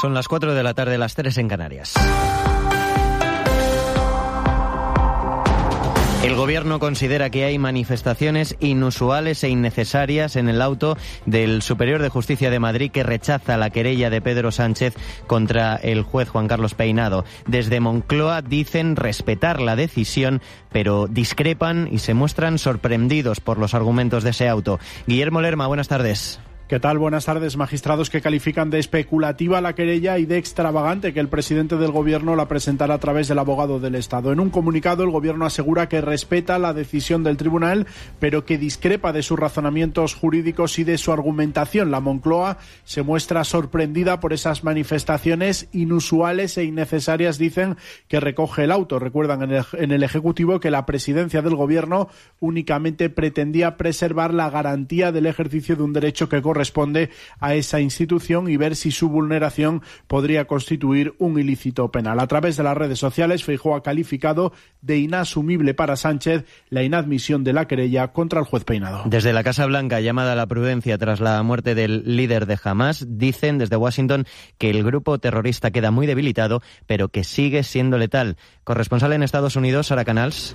Son las 4 de la tarde, las 3 en Canarias. El Gobierno considera que hay manifestaciones inusuales e innecesarias en el auto del Superior de Justicia de Madrid que rechaza la querella de Pedro Sánchez contra el juez Juan Carlos Peinado. Desde Moncloa dicen respetar la decisión, pero discrepan y se muestran sorprendidos por los argumentos de ese auto. Guillermo Lerma, buenas tardes. ¿Qué tal? Buenas tardes. Magistrados que califican de especulativa la querella y de extravagante que el presidente del Gobierno la presentará a través del abogado del Estado. En un comunicado, el Gobierno asegura que respeta la decisión del tribunal, pero que discrepa de sus razonamientos jurídicos y de su argumentación. La Moncloa se muestra sorprendida por esas manifestaciones inusuales e innecesarias, dicen, que recoge el auto. Recuerdan en el Ejecutivo que la presidencia del Gobierno únicamente pretendía preservar la garantía del ejercicio de un derecho que corresponde a esa institución y ver si su vulneración podría constituir un ilícito penal. A través de las redes sociales, Feijóo ha calificado de inasumible para Sánchez la inadmisión de la querella contra el juez Peinado. Desde la Casa Blanca, llamada a la prudencia tras la muerte del líder de Hamás, dicen desde Washington que el grupo terrorista queda muy debilitado, pero que sigue siendo letal. Corresponsal en Estados Unidos, Sara Canals.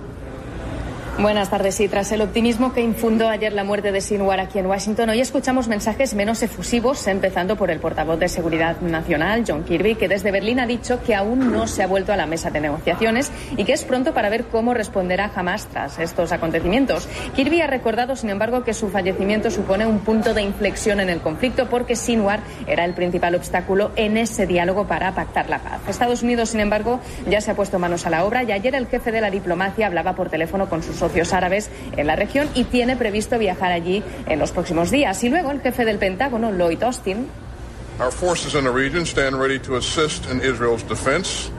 Buenas tardes. Y tras el optimismo que infundó ayer la muerte de Sinwar aquí en Washington, hoy escuchamos mensajes menos efusivos, empezando por el portavoz de Seguridad Nacional, John Kirby, que desde Berlín ha dicho que aún no se ha vuelto a la mesa de negociaciones y que es pronto para ver cómo responderá Hamás tras estos acontecimientos. Kirby ha recordado, sin embargo, que su fallecimiento supone un punto de inflexión en el conflicto porque Sinwar era el principal obstáculo en ese diálogo para pactar la paz. Estados Unidos, sin embargo, ya se ha puesto manos a la obra y ayer el jefe de la diplomacia hablaba por teléfono con sus socios árabes en la región y tiene previsto viajar allí en los próximos días. Y luego el jefe del Pentágono, Lloyd Austin, Our forces in the region stand ready to assist in Israel's defense.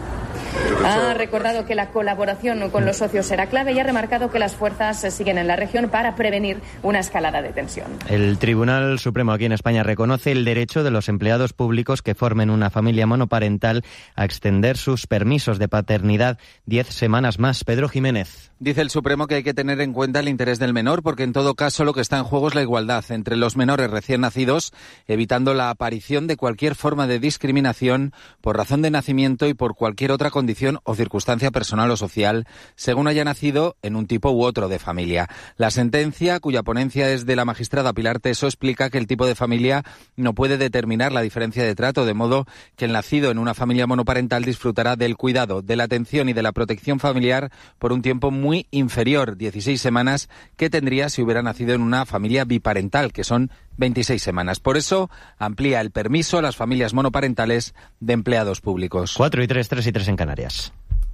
Ha recordado que la colaboración con los socios será clave y ha remarcado que las fuerzas siguen en la región para prevenir una escalada de tensión. El Tribunal Supremo aquí en España reconoce el derecho de los empleados públicos que formen una familia monoparental a extender sus permisos de paternidad 10 semanas más. Pedro Jiménez. Dice el Supremo que hay que tener en cuenta el interés del menor porque en todo caso lo que está en juego es la igualdad entre los menores recién nacidos, evitando la aparición de cualquier forma de discriminación por razón de nacimiento y por cualquier otra condición o circunstancia personal o social, según haya nacido en un tipo u otro de familia. La sentencia, cuya ponencia es de la magistrada Pilar Teso, explica que el tipo de familia no puede determinar la diferencia de trato, de modo que el nacido en una familia monoparental disfrutará del cuidado, de la atención y de la protección familiar por un tiempo muy inferior, 16 semanas, que tendría si hubiera nacido en una familia biparental, que son 26 semanas. Por eso amplía el permiso a las familias monoparentales de empleados públicos. 4 y 3, 3 y 3 en Canarias.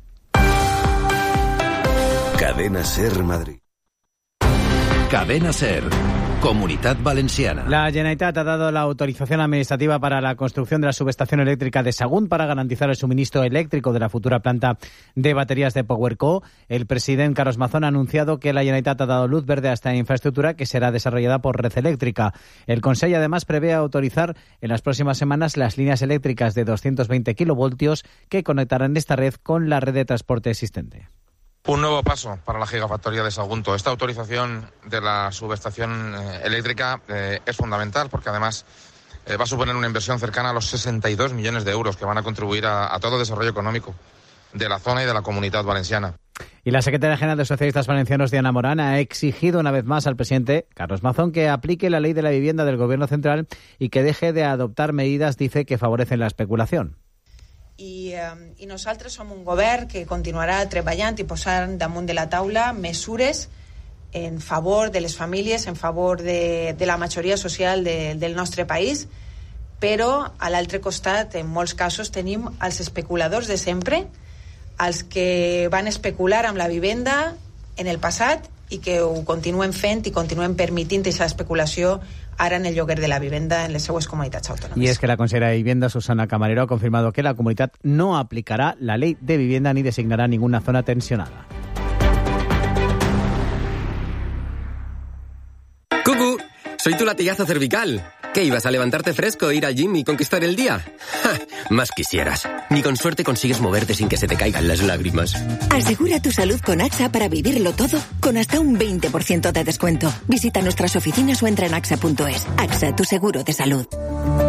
Cadena SER Madrid. Cadena SER. Comunitat Valenciana. La Generalitat ha dado la autorización administrativa para la construcción de la subestación eléctrica de Sagunt para garantizar el suministro eléctrico de la futura planta de baterías de PowerCo. El presidente Carlos Mazón ha anunciado que la Generalitat ha dado luz verde a esta infraestructura que será desarrollada por Red Eléctrica. El Consejo además prevé autorizar en las próximas semanas las líneas eléctricas de 220 kilovoltios que conectarán esta red con la red de transporte existente. Un nuevo paso para la gigafactoría de Sagunto. Esta autorización de la subestación eléctrica es fundamental porque además va a suponer una inversión cercana a los 62 millones de euros que van a contribuir a todo el desarrollo económico de la zona y de la Comunitat Valenciana. Y la secretaria general de Socialistas Valencianos, Diana Morán, ha exigido una vez más al presidente Carlos Mazón que aplique la ley de la vivienda del Gobierno central y que deje de adoptar medidas, dice, que favorecen la especulación. I nosaltres som un govern que continuarà treballant i posant damunt de la taula mesures en favor de les famílies, en favor de la majoria social del nostre país, però a l'altre costat, en molts casos, tenim els especuladors de sempre, els que van especular amb la vivenda en el passat i que ho continuen fent i continuen permitint aquesta especulació ara en el lloguer de la vivienda en les seues comunitats autònomes. Y es que la consellera de Vivienda, Susana Camarero, ha confirmado que la comunidad no aplicará la ley de vivienda ni designará ninguna zona tensionada. ¡Cucú! Soy tu latigazo cervical. ¿Qué, ibas a levantarte fresco, ir al gym y conquistar el día? ¡Ja! Más quisieras. Ni con suerte consigues moverte sin que se te caigan las lágrimas. Asegura tu salud con AXA para vivirlo todo con hasta un 20% de descuento. Visita nuestras oficinas o entra en AXA.es. AXA, tu seguro de salud.